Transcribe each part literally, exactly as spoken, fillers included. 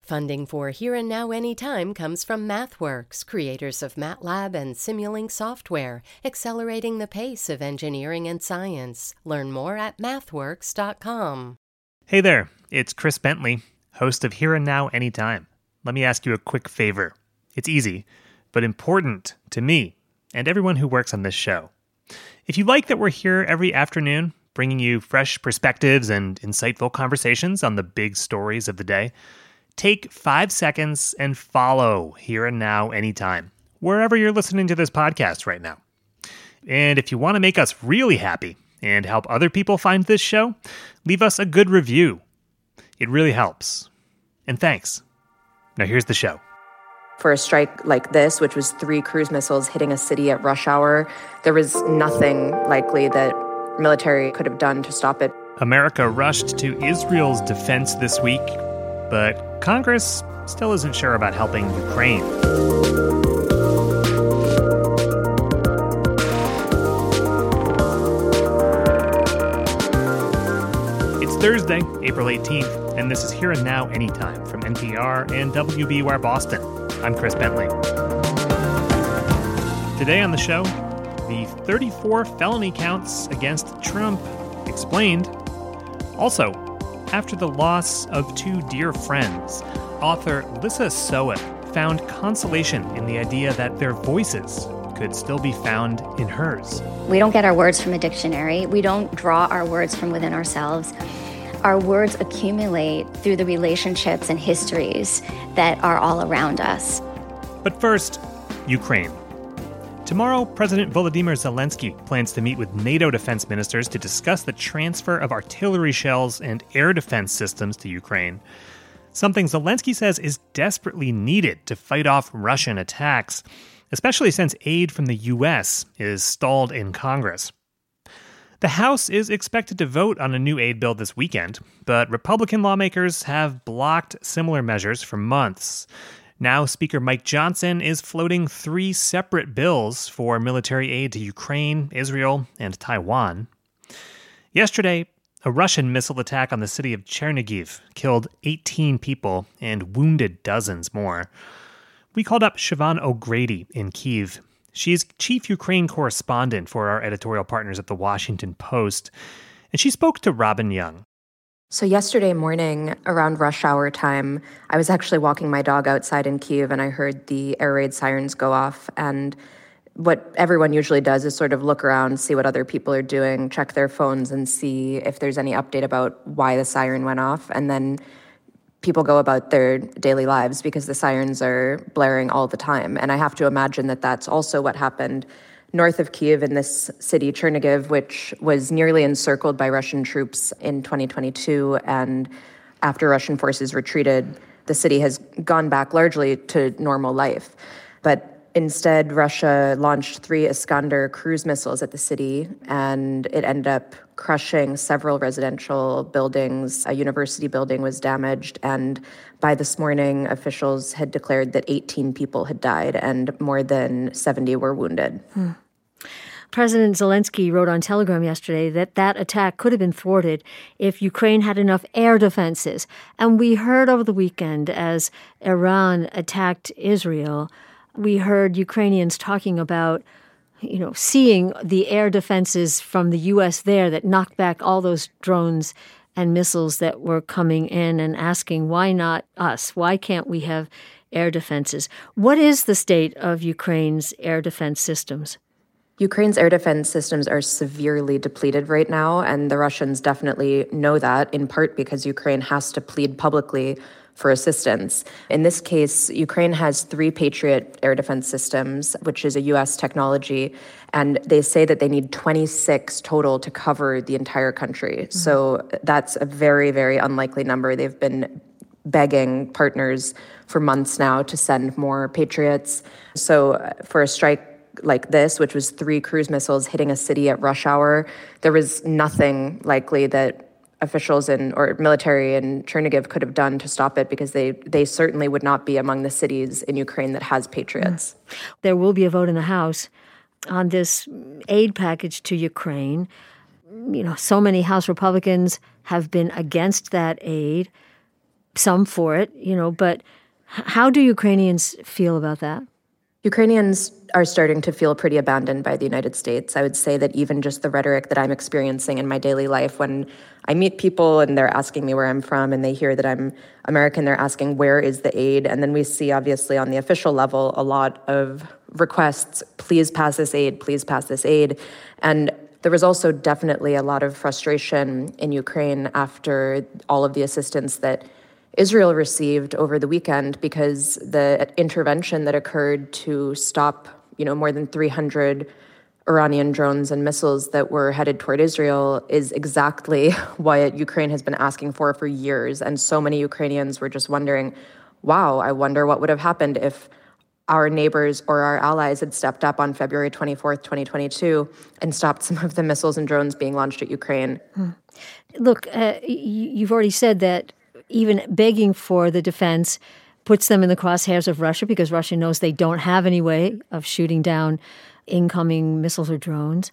Funding for Here and Now Anytime comes from MathWorks, creators of MATLAB and Simulink software, accelerating the pace of engineering and science. Learn more at mathworks dot com. Hey there, it's Chris Bentley, host of Here and Now Anytime. Let me ask you a quick favor. It's easy, but important to me and everyone who works on this show. If you like that we're here every afternoon, bringing you fresh perspectives and insightful conversations on the big stories of the day, take five seconds and follow Here and Now Anytime, wherever you're listening to this podcast right now. And if you want to make us really happy and help other people find this show, leave us a good review. It really helps. And thanks. Now here's the show. For a strike like this, which was three cruise missiles hitting a city at rush hour, there was nothing likely that military could have done to stop it. America rushed to Israel's defense this week, but Congress still isn't sure about helping Ukraine. It's Thursday, April eighteenth, and this is Here and Now Anytime from N P R and W B U R Boston. I'm Chris Bentley. Today on the show, the thirty-four felony counts against Trump explained. Also, after the loss of two dear friends, author Lissa Soep found consolation in the idea that their voices could still be found in hers. We don't get our words from a dictionary. We don't draw our words from within ourselves. Our words accumulate through the relationships and histories that are all around us. But first, Ukraine. Tomorrow, President Volodymyr Zelensky plans to meet with NATO defense ministers to discuss the transfer of artillery shells and air defense systems to Ukraine, something Zelensky says is desperately needed to fight off Russian attacks, especially since aid from the U S is stalled in Congress. The House is expected to vote on a new aid bill this weekend, but Republican lawmakers have blocked similar measures for months. Now, Speaker Mike Johnson is floating three separate bills for military aid to Ukraine, Israel, and Taiwan. Yesterday, a Russian missile attack on the city of Chernihiv killed eighteen people and wounded dozens more. We called up Siobhan O'Grady in Kyiv. She's chief Ukraine correspondent for our editorial partners at The Washington Post, and she spoke to Robin Young. So yesterday morning, around rush hour time, I was actually walking my dog outside in Kyiv, and I heard the air raid sirens go off. And what everyone usually does is sort of look around, see what other people are doing, check their phones, and see if there's any update about why the siren went off. And then people go about their daily lives because the sirens are blaring all the time. And I have to imagine that that's also what happened north of Kyiv in this city, Chernihiv, which was nearly encircled by Russian troops in twenty twenty-two. And after Russian forces retreated, the city has gone back largely to normal life. But instead, Russia launched three Iskander cruise missiles at the city, and it ended up crushing several residential buildings. A university building was damaged, and by this morning, officials had declared that eighteen people had died and more than seventy were wounded. Hmm. President Zelensky wrote on Telegram yesterday that that attack could have been thwarted if Ukraine had enough air defenses. And we heard over the weekend as Iran attacked Israel, we heard Ukrainians talking about, you know, seeing the air defenses from the U S there that knocked back all those drones and missiles that were coming in and asking, why not us? Why can't we have air defenses? What is the state of Ukraine's air defense systems? Ukraine's air defense systems are severely depleted right now, and the Russians definitely know that, in part because Ukraine has to plead publicly for assistance. In this case, Ukraine has three Patriot air defense systems, which is a U S technology, and they say that they need twenty-six total to cover the entire country. Mm-hmm. So that's a very, very unlikely number. They've been begging partners for months now to send more Patriots. So for a strike like this, which was three cruise missiles hitting a city at rush hour, there was nothing likely that officials in or military in Chernihiv could have done to stop it, because they, they certainly would not be among the cities in Ukraine that has Patriots. There will be a vote in the House on this aid package to Ukraine. You know, so many House Republicans have been against that aid. some for it, you know, but how do Ukrainians feel about that? Ukrainians are starting to feel pretty abandoned by the United States. I would say that even just the rhetoric that I'm experiencing in my daily life, when I meet people and they're asking me where I'm from and they hear that I'm American, they're asking, where is the aid? And then we see, obviously, on the official level, a lot of requests, please pass this aid, please pass this aid. And there was also definitely a lot of frustration in Ukraine after all of the assistance that Israel received over the weekend, because the intervention that occurred to stop, you know, more than three hundred Iranian drones and missiles that were headed toward Israel is exactly what Ukraine has been asking for for years. And so many Ukrainians were just wondering, wow, I wonder what would have happened if our neighbors or our allies had stepped up on February twenty-fourth, twenty twenty-two, and stopped some of the missiles and drones being launched at Ukraine. Hmm. Look, uh, you've already said that even begging for the defense puts them in the crosshairs of Russia, because Russia knows they don't have any way of shooting down incoming missiles or drones.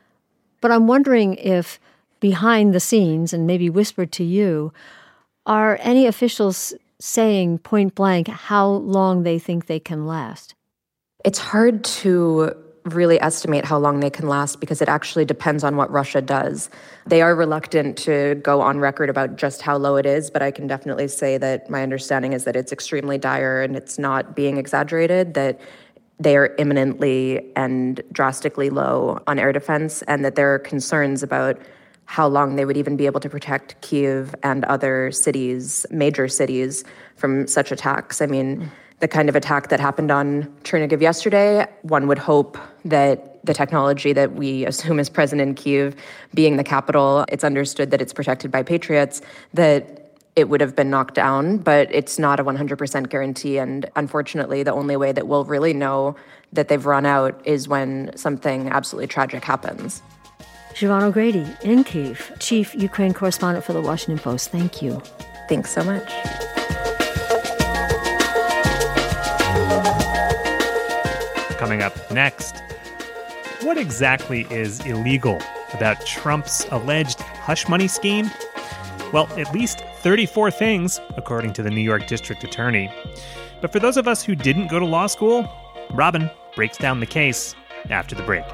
But I'm wondering if behind the scenes, and maybe whispered to you, are any officials saying point blank how long they think they can last? It's hard to really estimate how long they can last, because it actually depends on what Russia does. They are reluctant to go on record about just how low it is, but I can definitely say that my understanding is that it's extremely dire and it's not being exaggerated, that they are imminently and drastically low on air defense, and that there are concerns about how long they would even be able to protect Kyiv and other cities, major cities, from such attacks. I mean, the kind of attack that happened on Chernihiv yesterday, one would hope that the technology that we assume is present in Kyiv, being the capital, it's understood that it's protected by Patriots, that it would have been knocked down, but it's not a one hundred percent guarantee. And unfortunately, the only way that we'll really know that they've run out is when something absolutely tragic happens. Siobhan O'Grady in Kyiv, Chief Ukraine Correspondent for The Washington Post. Thank you. Thanks so much. Coming up next, what exactly is illegal about Trump's alleged hush money scheme? Well, at least thirty-four things, according to the New York District Attorney. But for those of us who didn't go to law school, Robin breaks down the case after the break.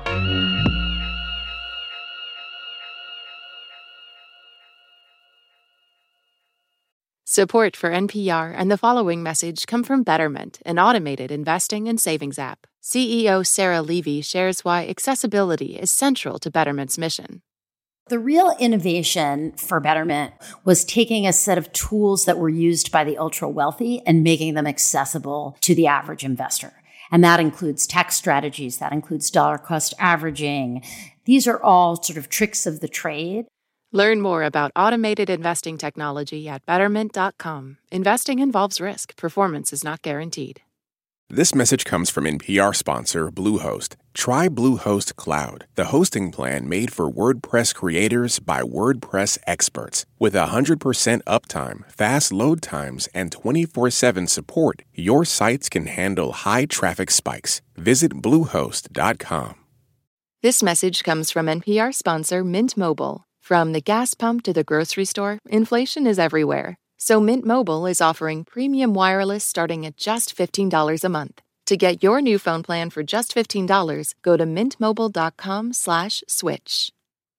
Support for N P R and the following message come from Betterment, an automated investing and savings app. C E O Sarah Levy shares why accessibility is central to Betterment's mission. The real innovation for Betterment was taking a set of tools that were used by the ultra-wealthy and making them accessible to the average investor. And that includes tax strategies, that includes dollar cost averaging. These are all sort of tricks of the trade. Learn more about automated investing technology at betterment dot com. Investing involves risk. Performance is not guaranteed. This message comes from N P R sponsor Bluehost. Try Bluehost Cloud, the hosting plan made for WordPress creators by WordPress experts. With one hundred percent uptime, fast load times, and twenty-four seven support, your sites can handle high traffic spikes. Visit bluehost dot com. This message comes from N P R sponsor Mint Mobile. From the gas pump to the grocery store, inflation is everywhere. So Mint Mobile is offering premium wireless starting at just fifteen dollars a month. To get your new phone plan for just fifteen dollars, go to mintmobile.com slash switch.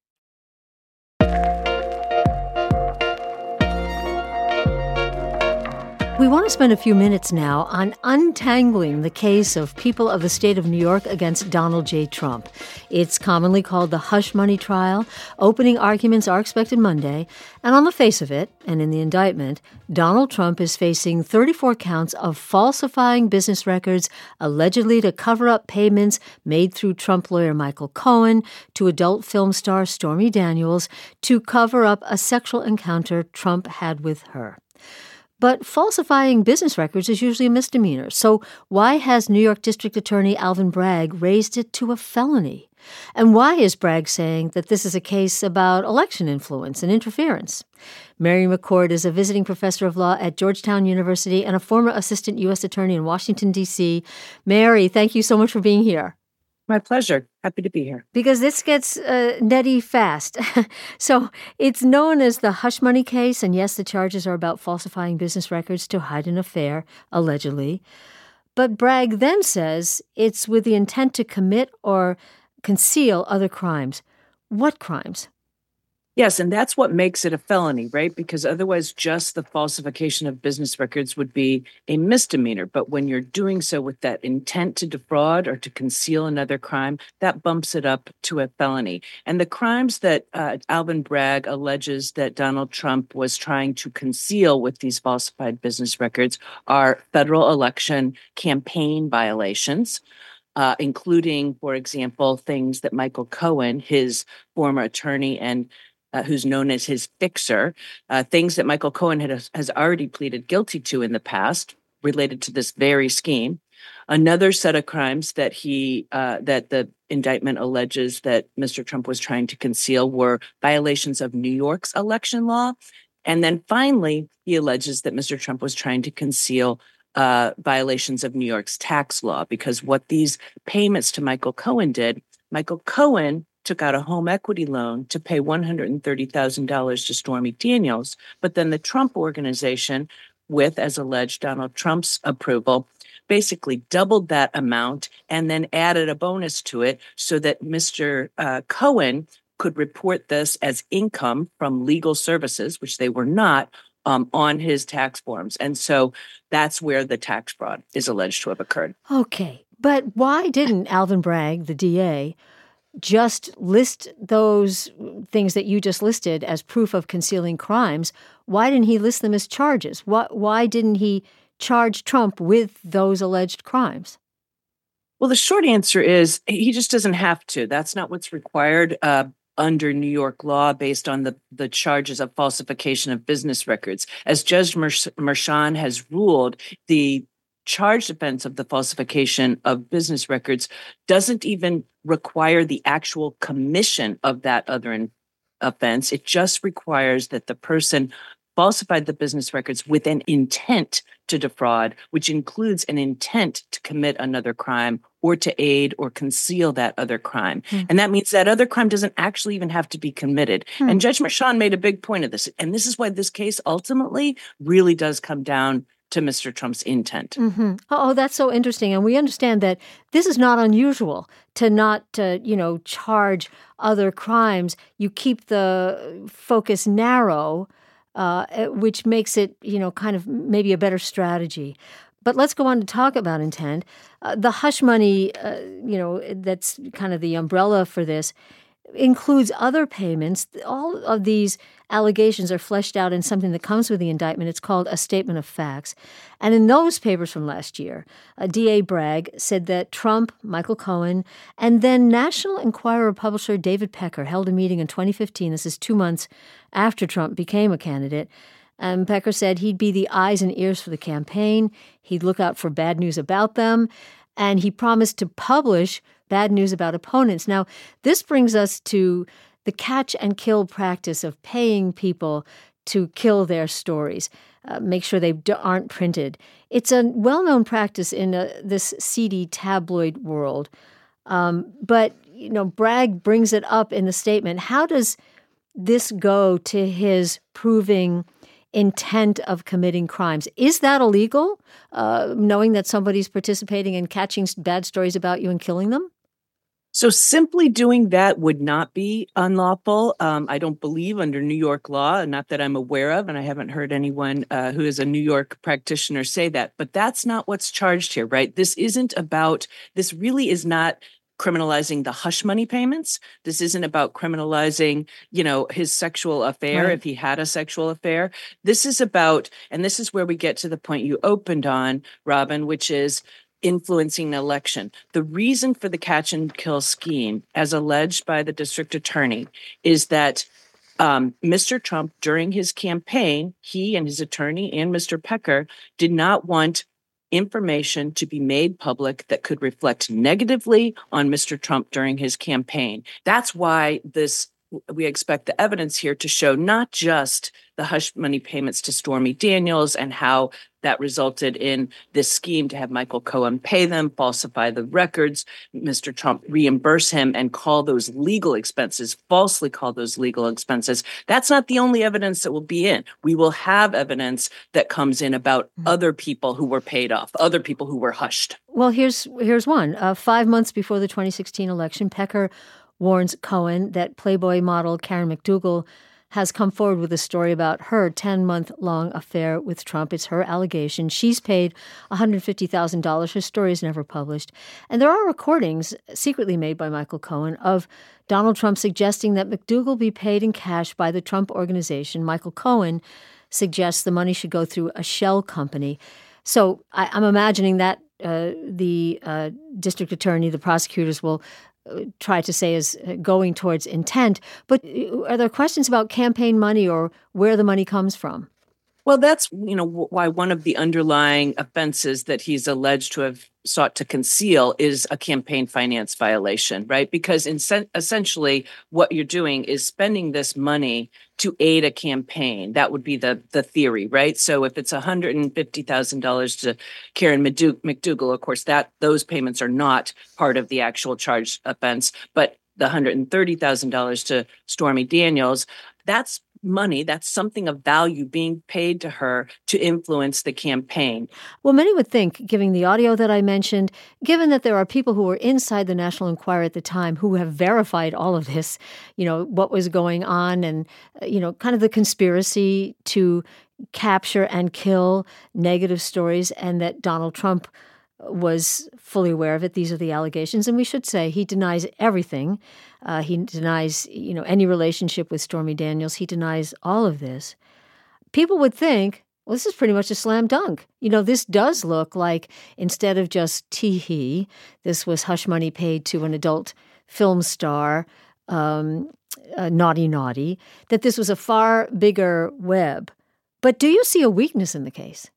We want to spend a few minutes now on untangling the case of people of the state of New York against Donald J. Trump. It's commonly called the hush money trial. Opening arguments are expected Monday. And on the face of it, and in the indictment, Donald Trump is facing thirty-four counts of falsifying business records allegedly to cover up payments made through Trump lawyer Michael Cohen to adult film star Stormy Daniels to cover up a sexual encounter Trump had with her. But falsifying business records is usually a misdemeanor. So why has New York District Attorney Alvin Bragg raised it to a felony? And why is Bragg saying that this is a case about election influence and interference? Mary McCord is a visiting professor of law at Georgetown University and a former assistant U S attorney in Washington, D C. Mary, thank you so much for being here. My pleasure. Happy to be here. Because this gets uh, nutty fast. So it's known as the hush money case, and yes, the charges are about falsifying business records to hide an affair, allegedly. But Bragg then says it's with the intent to commit or conceal other crimes. What crimes? Yes, and that's what makes it a felony, right? Because otherwise just the falsification of business records would be a misdemeanor. But when you're doing so with that intent to defraud or to conceal another crime, that bumps it up to a felony. And the crimes that uh, Alvin Bragg alleges that Donald Trump was trying to conceal with these falsified business records are federal election campaign violations, uh, including, for example, things that Michael Cohen, his former attorney and Uh, who's known as his fixer, uh, things that Michael Cohen had, has already pleaded guilty to in the past related to this very scheme. Another set of crimes that he uh, that the indictment alleges that Mister Trump was trying to conceal were violations of New York's election law. And then finally, he alleges that Mister Trump was trying to conceal uh, violations of New York's tax law, because what these payments to Michael Cohen did, Michael Cohen took out a home equity loan to pay one hundred thirty thousand dollars to Stormy Daniels. But then the Trump Organization, with, as alleged, Donald Trump's approval, basically doubled that amount and then added a bonus to it so that Mister Uh, Cohen could report this as income from legal services, which they were not, um, on his tax forms. And so that's where the tax fraud is alleged to have occurred. Okay, but why didn't Alvin Bragg, the D A, just list those things that you just listed as proof of concealing crimes? Why didn't he list them as charges? Why, why didn't he charge Trump with those alleged crimes? Well, the short answer is he just doesn't have to. That's not what's required uh, under New York law based on the, the charges of falsification of business records. As Judge Merchan has ruled, the charged offense of the falsification of business records doesn't even require the actual commission of that other in- offense. It just requires that the person falsified the business records with an intent to defraud, which includes an intent to commit another crime or to aid or conceal that other crime. Hmm. And that means that other crime doesn't actually even have to be committed. Hmm. And Judge Merchan made a big point of this. And this is why this case ultimately really does come down to Mister Trump's intent. Mm-hmm. Oh, that's so interesting. And we understand that this is not unusual to not, uh, you know, charge other crimes. You keep the focus narrow, uh, which makes it, you know, kind of maybe a better strategy. But let's go on to talk about intent. Uh, the hush money, uh, you know, that's kind of the umbrella for this, includes other payments. All of these allegations are fleshed out in something that comes with the indictment. It's called a statement of facts. And in those papers from last year, uh, D A Bragg said that Trump, Michael Cohen, and then National Enquirer publisher David Pecker held a meeting in twenty fifteen. This is two months after Trump became a candidate. And Pecker said he'd be the eyes and ears for the campaign. He'd look out for bad news about them. And he promised to publish bad news about opponents. Now, this brings us to the catch and kill practice of paying people to kill their stories, uh, make sure they d- aren't printed. It's a well-known practice in uh, this seedy tabloid world. Um, but, you know, Bragg brings it up in the statement. How does this go to his proving intent of committing crimes? Is that illegal, uh, knowing that somebody's participating in catching bad stories about you and killing them? So simply doing that would not be unlawful. Um, I don't believe under New York law, not that I'm aware of, and I haven't heard anyone uh, who is a New York practitioner say that. But that's not what's charged here, right? This isn't about, this really is not criminalizing the hush money payments. This isn't about criminalizing, you know, his sexual affair, right, if he had a sexual affair. This is about, and this is where we get to the point you opened on, Robin, which is influencing the election. The reason for the catch and kill scheme, as alleged by the district attorney, is that um, Mister Trump, during his campaign, he and his attorney and Mister Pecker did not want information to be made public that could reflect negatively on Mister Trump during his campaign. That's why this we expect the evidence here to show not just the hush money payments to Stormy Daniels and how that resulted in this scheme to have Michael Cohen pay them, falsify the records, Mister Trump reimburse him and call those legal expenses, falsely call those legal expenses. That's not the only evidence that will be in. We will have evidence that comes in about other people who were paid off, other people who were hushed. Well, here's here's one. Uh, five months before the twenty sixteen election, Pecker warns Cohen that Playboy model Karen McDougal has come forward with a story about her ten-month-long affair with Trump. It's her allegation. She's paid one hundred fifty thousand dollars. Her story is never published. And there are recordings secretly made by Michael Cohen of Donald Trump suggesting that McDougal be paid in cash by the Trump Organization. Michael Cohen suggests the money should go through a shell company. So I, I'm imagining that uh, the uh, district attorney, the prosecutors will try to say is going towards intent. But are there questions about campaign money or where the money comes from? Well, that's, you know, why one of the underlying offenses that he's alleged to have sought to conceal is a campaign finance violation, right? Because in, essentially what you're doing is spending this money to aid a campaign. That would be the the theory, right? So if it's one hundred fifty thousand dollars to Karen McDougal, of course, that those payments are not part of the actual charged offense, but the one hundred thirty thousand dollars to Stormy Daniels, that's money, that's something of value being paid to her to influence the campaign. Well, many would think, given the audio that I mentioned, given that there are people who were inside the National Enquirer at the time who have verified all of this, you know, what was going on and, you know, kind of the conspiracy to capture and kill negative stories, and that Donald Trump was fully aware of it. These are the allegations. And we should say he denies everything. Uh, he denies, you know, any relationship with Stormy Daniels. He denies all of this. People would think, well, this is pretty much a slam dunk. You know, this does look like instead of just tee-hee, this was hush money paid to an adult film star, um, uh, naughty, naughty, that this was a far bigger web. But do you see a weakness in the case?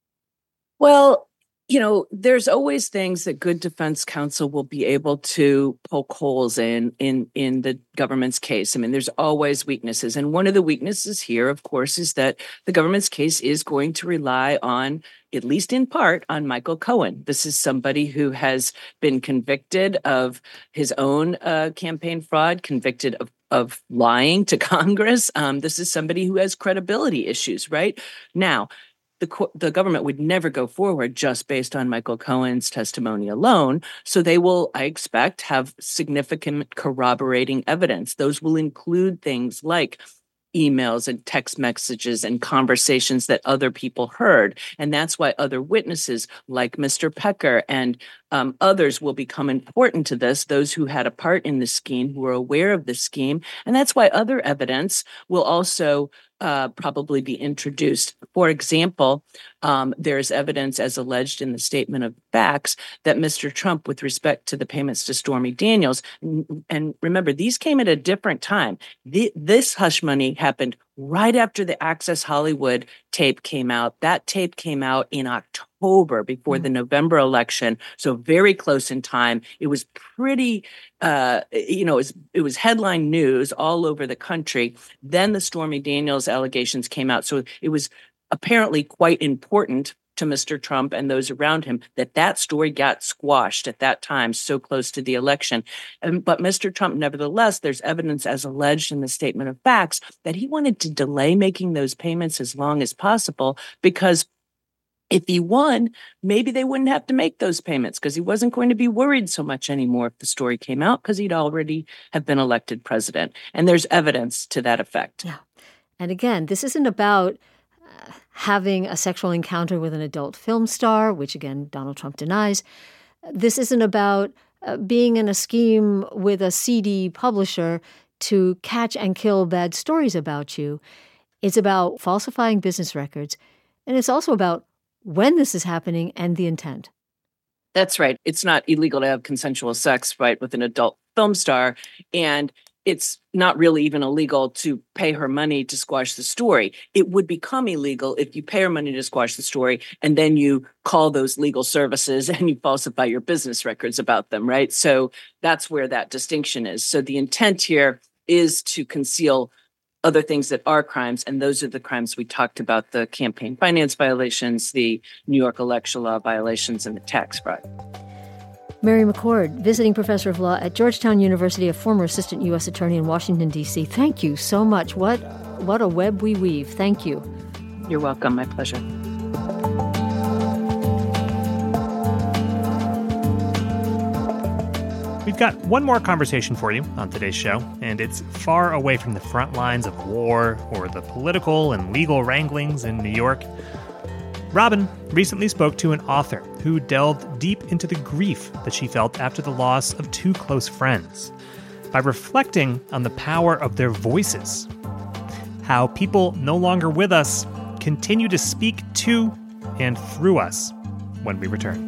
Well, you know, there's always things that good defense counsel will be able to poke holes in, in, in the government's case. I mean, there's always weaknesses. And one of the weaknesses here, of course, is that the government's case is going to rely on, at least in part, on Michael Cohen. This is somebody who has been convicted of his own uh, campaign fraud, convicted of of lying to Congress. Um, this is somebody who has credibility issues, right? Now, The, the government would never go forward just based on Michael Cohen's testimony alone. So they will, I expect, have significant corroborating evidence. Those will include things like emails and text messages and conversations that other people heard. And that's why other witnesses like Mister Pecker and um, others will become important to this, those who had a part in the scheme, who are aware of the scheme. And that's why other evidence will also Uh, probably be introduced. For example, um, there is evidence, as alleged in the statement of facts, that Mister Trump, with respect to the payments to Stormy Daniels, and, and remember, these came at a different time. The, this hush money happened right after the Access Hollywood tape came out. That tape came out in October before mm. the November election, so very close in time. It was pretty, uh, you know, it was, it was headline news all over the country. Then the Stormy Daniels allegations came out, so it was apparently quite important to Mister Trump and those around him that that story got squashed at that time, so close to the election. Um, but Mister Trump, nevertheless, there's evidence, as alleged in the statement of facts, that he wanted to delay making those payments as long as possible because if he won, maybe they wouldn't have to make those payments because he wasn't going to be worried so much anymore if the story came out because he'd already have been elected president. And there's evidence to that effect. Yeah. And again, this isn't about uh, having a sexual encounter with an adult film star, which again, Donald Trump denies. This isn't about uh, being in a scheme with a C D publisher to catch and kill bad stories about you. It's about falsifying business records. And it's also about when this is happening and the intent. That's right. It's not illegal to have consensual sex, right, with an adult film star. And it's not really even illegal to pay her money to squash the story. It would become illegal if you pay her money to squash the story and then you call those legal services and you falsify your business records about them, right? So that's where that distinction is. So the intent here is to conceal other things that are crimes. And those are the crimes we talked about, the campaign finance violations, the New York election law violations, and the tax fraud. Mary McCord, visiting professor of law at Georgetown University, a former assistant U S attorney in Washington, D C. Thank you so much. What, what a web we weave. Thank you. You're welcome. My pleasure. We've got one more conversation for you on today's show, and it's far away from the front lines of war or the political and legal wranglings in New York. Robin recently spoke to an author who delved deep into the grief that she felt after the loss of two close friends by reflecting on the power of their voices, how people no longer with us continue to speak to and through us when we return.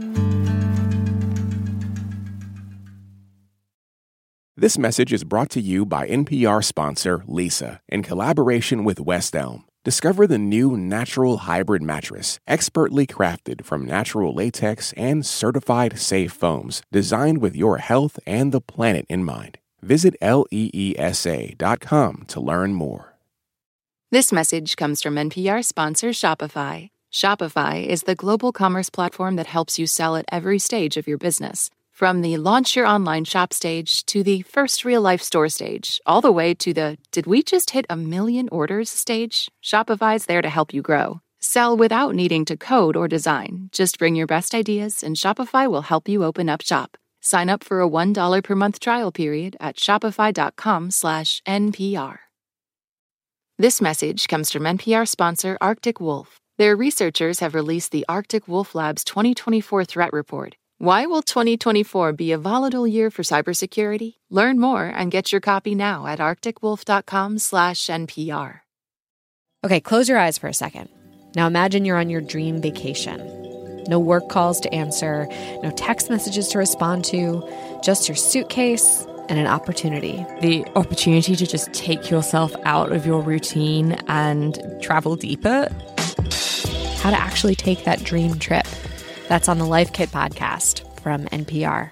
This message is brought to you by N P R sponsor Leesa in collaboration with West Elm. Discover the new Natural Hybrid mattress, expertly crafted from natural latex and certified safe foams, designed with your health and the planet in mind. Visit leesa dot com to learn more. This message comes from N P R sponsor Shopify. Shopify is the global commerce platform that helps you sell at every stage of your business. From the launch your online shop stage to the first real-life store stage, all the way to the did we just hit a million orders stage, Shopify's there to help you grow. Sell without needing to code or design. Just bring your best ideas and Shopify will help you open up shop. Sign up for a one dollar per month trial period at shopify.com slash NPR. This message comes from N P R sponsor Arctic Wolf. Their researchers have released the Arctic Wolf Lab's twenty twenty-four Threat Report. Why will twenty twenty-four be a volatile year for cybersecurity? Learn more and get your copy now at arcticwolf.com slash NPR. Okay, close your eyes for a second. Now imagine you're on your dream vacation. No work calls to answer, no text messages to respond to, just your suitcase and an opportunity. The opportunity to just take yourself out of your routine and travel deeper. How to actually take that dream trip. That's on the Life Kit podcast from N P R.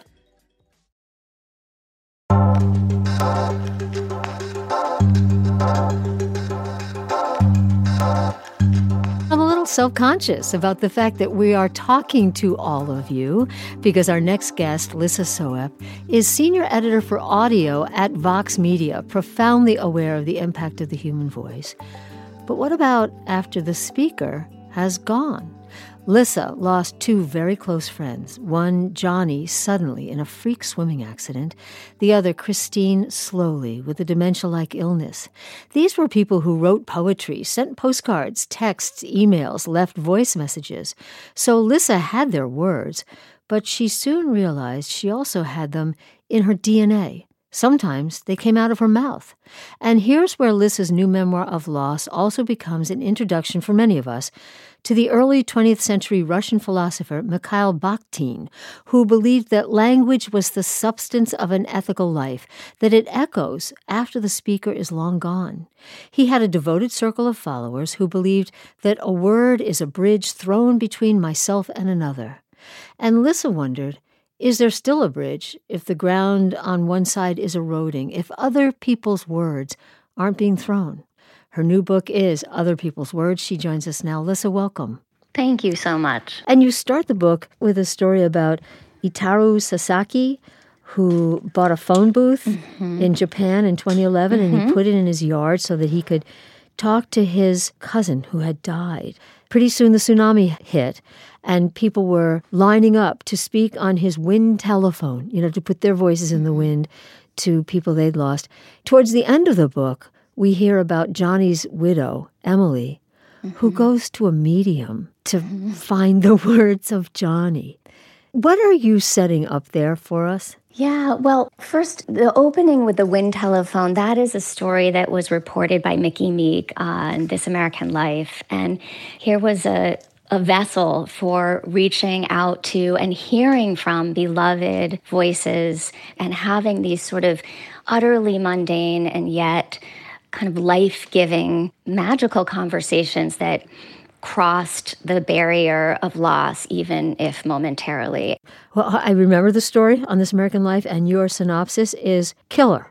I'm a little self-conscious about the fact that we are talking to all of you because our next guest, Lissa Soep, is senior editor for audio at Vox Media, profoundly aware of the impact of the human voice. But what about after the speaker has gone? Lissa lost two very close friends, one Johnny suddenly in a freak swimming accident, the other Christine slowly with a dementia-like illness. These were people who wrote poetry, sent postcards, texts, emails, left voice messages. So Lissa had their words, but she soon realized she also had them in her D N A. Sometimes they came out of her mouth. And here's where Lissa's new memoir of loss also becomes an introduction for many of us to the early twentieth century Russian philosopher Mikhail Bakhtin, who believed that language was the substance of an ethical life, that it echoes after the speaker is long gone. He had a devoted circle of followers who believed that a word is a bridge thrown between myself and another. And Lissa wondered, is there still a bridge if the ground on one side is eroding, if other people's words aren't being thrown? Her new book is Other People's Words. She joins us now. Lissa, welcome. Thank you so much. And you start the book with a story about Itaru Sasaki, who bought a phone booth mm-hmm. in Japan in twenty eleven, mm-hmm. and he put it in his yard so that he could talk to his cousin who had died. Pretty soon the tsunami hit, and people were lining up to speak on his wind telephone, you know, to put their voices in the wind to people they'd lost. Towards the end of the book, we hear about Johnny's widow, Emily, mm-hmm. who goes to a medium to mm-hmm. find the words of Johnny. What are you setting up there for us? Yeah, well, first, the opening with the wind telephone, that is a story that was reported by Mickey Meek on This American Life. And here was a, a vessel for reaching out to and hearing from beloved voices and having these sort of utterly mundane and yet kind of life-giving, magical conversations that crossed the barrier of loss, even if momentarily. Well, I remember the story on This American Life, and your synopsis is killer.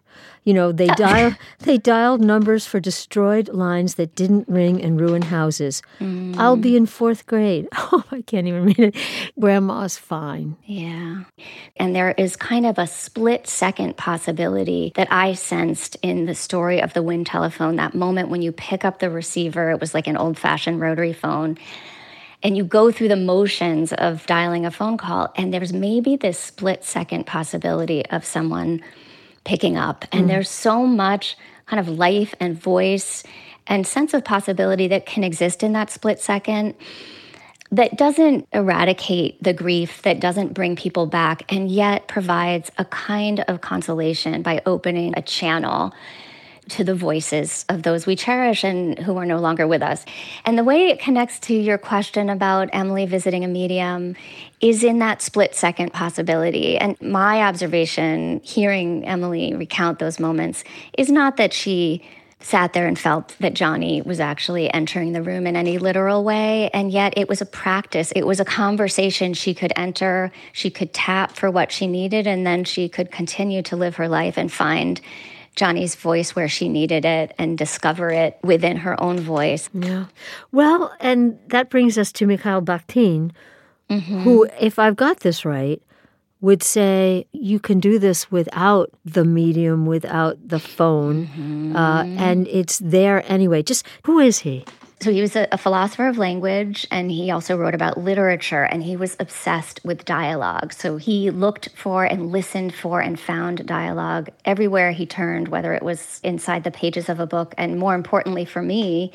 You know, they dial they dialed numbers for destroyed lines that didn't ring and ruin houses. Mm. I'll be in fourth grade. Oh, I can't even read it. Grandma's fine. Yeah. And there is kind of a split-second possibility that I sensed in the story of the wind telephone, that moment when you pick up the receiver. It was like an old-fashioned rotary phone. And you go through the motions of dialing a phone call, and there's maybe this split-second possibility of someone picking up. And mm. there's so much kind of life and voice and sense of possibility that can exist in that split second that doesn't eradicate the grief, that doesn't bring people back, and yet provides a kind of consolation by opening a channel to the voices of those we cherish and who are no longer with us. And the way it connects to your question about Emily visiting a medium is in that split-second possibility. And my observation, hearing Emily recount those moments, is not that she sat there and felt that Johnny was actually entering the room in any literal way, and yet it was a practice. It was a conversation she could enter, she could tap for what she needed, and then she could continue to live her life and find Johnny's voice where she needed it and discover it within her own voice. Yeah. Well, and that brings us to Mikhail Bakhtin, mm-hmm. who, if I've got this right, would say you can do this without the medium, without the phone, mm-hmm. uh, and it's there anyway. Just, who is he? So he was a, a philosopher of language, and he also wrote about literature, and he was obsessed with dialogue. So he looked for and listened for and found dialogue everywhere he turned, whether it was inside the pages of a book, and more importantly for me,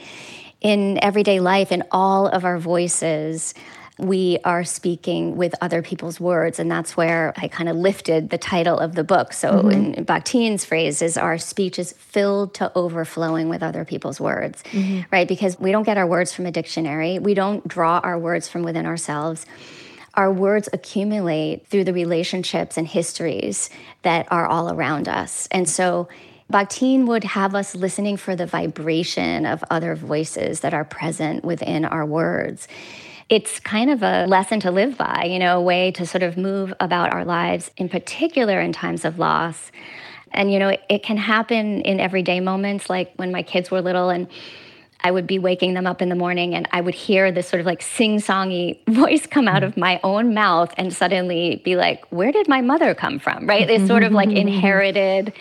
in everyday life, in all of our voices, we are speaking with other people's words, and that's where I kind of lifted the title of the book. So mm-hmm. in Bakhtin's phrase is our speech is filled to overflowing with other people's words, mm-hmm. right? Because we don't get our words from a dictionary. We don't draw our words from within ourselves. Our words accumulate through the relationships and histories that are all around us. And so Bakhtin would have us listening for the vibration of other voices that are present within our words. It's kind of a lesson to live by, you know, a way to sort of move about our lives, in particular in times of loss. And, you know, it, it can happen in everyday moments, like when my kids were little and I would be waking them up in the morning and I would hear this sort of like sing-songy voice come out of my own mouth and suddenly be like, where did my mother come from, right? This sort of like inherited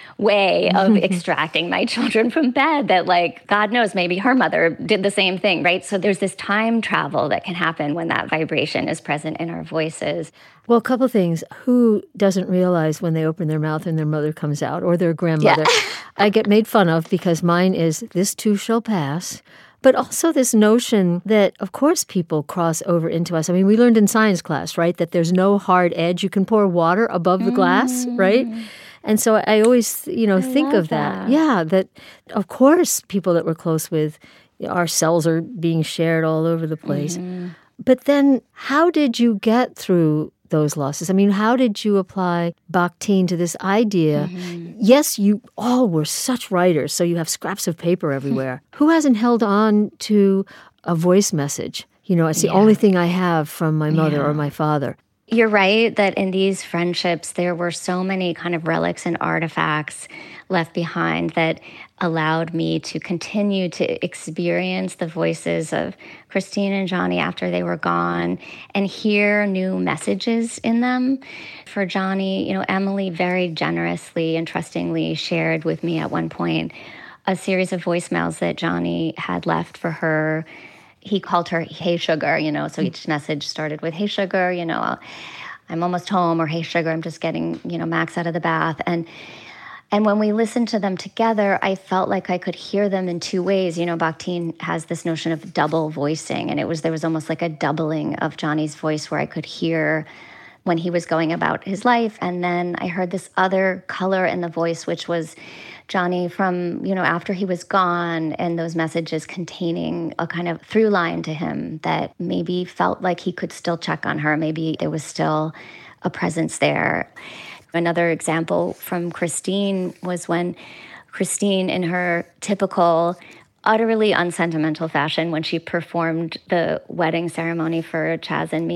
way of extracting my children from bed that, like, God knows, maybe her mother did the same thing, right? So there's this time travel that can happen when that vibration is present in our voices. Well, a couple things. Who doesn't realize when they open their mouth and their mother comes out, or their grandmother? Yeah. I get made fun of because mine is, this too shall pass. But also this notion that, of course, people cross over into us. I mean, we learned in science class, right, that there's no hard edge. You can pour water above the glass, mm. right? And so I always, you know, I think of that. that. Yeah, that, of course, people that we're close with, our cells are being shared all over the place. Mm-hmm. But then how did you get through those losses? I mean, how did you apply Bakhtin to this idea? Mm-hmm. Yes, you all were such writers, so you have scraps of paper everywhere. Who hasn't held on to a voice message? You know, it's the yeah. only thing I have from my mother yeah. or my father. You're right that in these friendships, there were so many kind of relics and artifacts left behind that allowed me to continue to experience the voices of Christine and Johnny after they were gone and hear new messages in them. For Johnny, you know, Emily very generously and trustingly shared with me at one point a series of voicemails that Johnny had left for her. He called her, hey, sugar, you know, so each message started with, hey, sugar, you know, I'm almost home, or hey, sugar, I'm just getting, you know, Max out of the bath. And and when we listened to them together, I felt like I could hear them in two ways. You know, Bakhtin has this notion of double voicing, and it was there was almost like a doubling of Johnny's voice where I could hear when he was going about his life. And then I heard this other color in the voice, which was Johnny from, you know, after he was gone, and those messages containing a kind of through line to him that maybe felt like he could still check on her. Maybe there was still a presence there. Another example from Christine was when Christine, in her typical, utterly unsentimental fashion, when she performed the wedding ceremony for Chaz and me,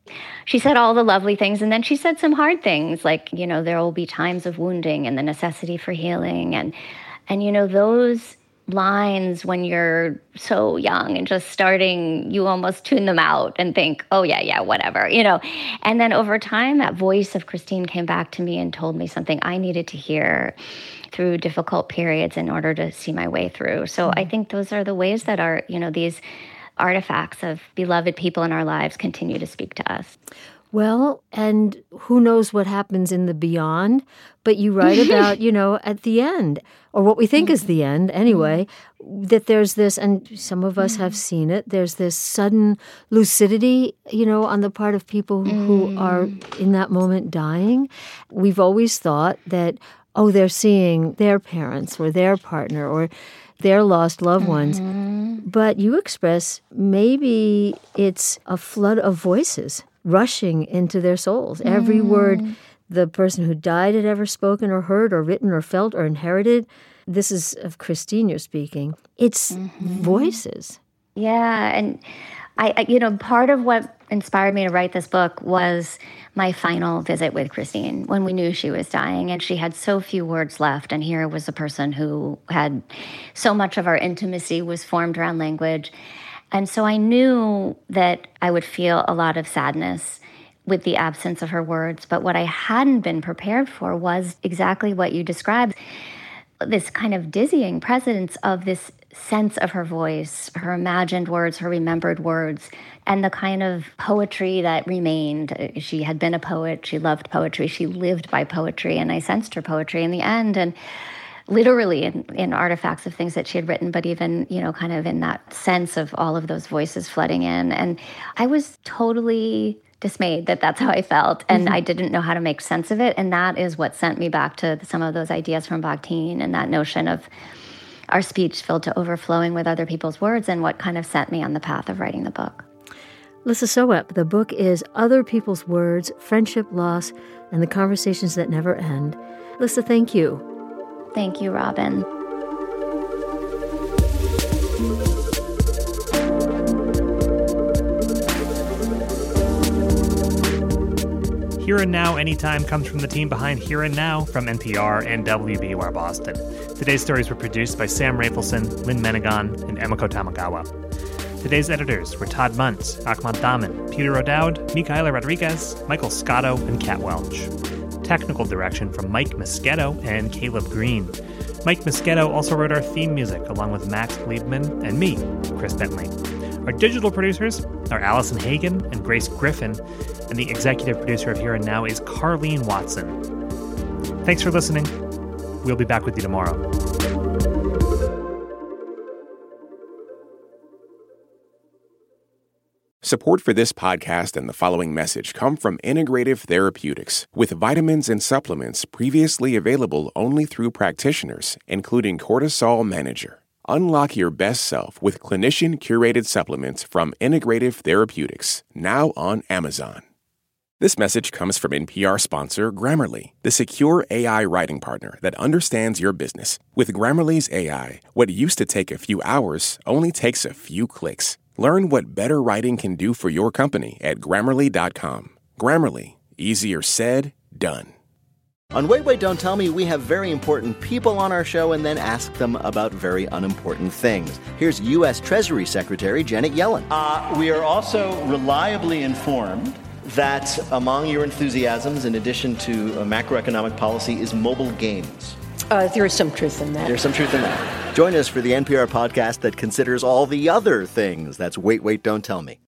She said all the lovely things, and then she said some hard things, like, you know, there will be times of wounding and the necessity for healing. And, and you know, those lines, when you're so young and just starting, you almost tune them out and think, oh, yeah, yeah, whatever, you know. And then over time, that voice of Christine came back to me and told me something I needed to hear through difficult periods in order to see my way through. So mm-hmm. I think those are the ways that are, you know, these artifacts of beloved people in our lives continue to speak to us. Well, and who knows what happens in the beyond, but you write about, you know, at the end, or what we think mm-hmm. is the end anyway, mm-hmm. that there's this, and some of us mm-hmm. have seen it, there's this sudden lucidity, you know, on the part of people who, mm-hmm. who are in that moment dying. We've always thought that, oh, they're seeing their parents or their partner or their lost loved ones. Mm-hmm. But you express maybe it's a flood of voices rushing into their souls. Mm. Every word the person who died had ever spoken or heard or written or felt or inherited. This is of Christine you're speaking. It's mm-hmm. voices. Yeah, and I, I, you know, part of what inspired me to write this book was my final visit with Christine when we knew she was dying, and she had so few words left. And here was a person who had so much of our intimacy was formed around language. And so I knew that I would feel a lot of sadness with the absence of her words. But what I hadn't been prepared for was exactly what you described, this kind of dizzying presence of this sense of her voice, her imagined words, her remembered words, and the kind of poetry that remained. She had been a poet. She loved poetry. She lived by poetry. And I sensed her poetry in the end. And literally in, in artifacts of things that she had written, but even, you know, kind of in that sense of all of those voices flooding in. And I was totally dismayed that that's how I felt, and mm-hmm. I didn't know how to make sense of it. And that is what sent me back to some of those ideas from Bakhtin and that notion of our speech filled to overflowing with other people's words, and what kind of set me on the path of writing the book. Lissa Sowep, the book is Other People's Words, Friendship, Loss, and the Conversations That Never End. Lissa, thank you. Thank you, Robin. Here and Now Anytime comes from the team behind Here and Now from N P R and W B U R Boston. Today's stories were produced by Sam Rafelson, Lynn Menegon, and Emiko Tamagawa. Today's editors were Todd Muntz, Ahmad Daman, Peter O'Dowd, Micaela Rodriguez, Michael Scotto, and Kat Welch. Technical direction from Mike Moschetto and Caleb Green. Mike Moschetto also wrote our theme music along with Max Liebman and me, Chris Bentley. Our digital producers are Allison Hagen and Grace Griffin, and the executive producer of Here and Now is Carlene Watson. Thanks for listening. We'll be back with you tomorrow. Support for this podcast and the following message come from Integrative Therapeutics, with vitamins and supplements previously available only through practitioners, including Cortisol Manager. Unlock your best self with clinician-curated supplements from Integrative Therapeutics, now on Amazon. This message comes from N P R sponsor Grammarly, the secure A I writing partner that understands your business. With Grammarly's A I, what used to take a few hours only takes a few clicks. Learn what better writing can do for your company at Grammarly dot com. Grammarly. Easier said, done. On Wait, Wait, Don't Tell Me, we have very important people on our show and then ask them about very unimportant things. Here's U S Treasury Secretary Janet Yellen. Uh, we are also reliably informed that among your enthusiasms, in addition to uh, macroeconomic policy, is mobile games. Uh, there is some truth in that. There's some truth in that. Join us for the N P R podcast that considers all the other things. That's Wait, Wait, Don't Tell Me.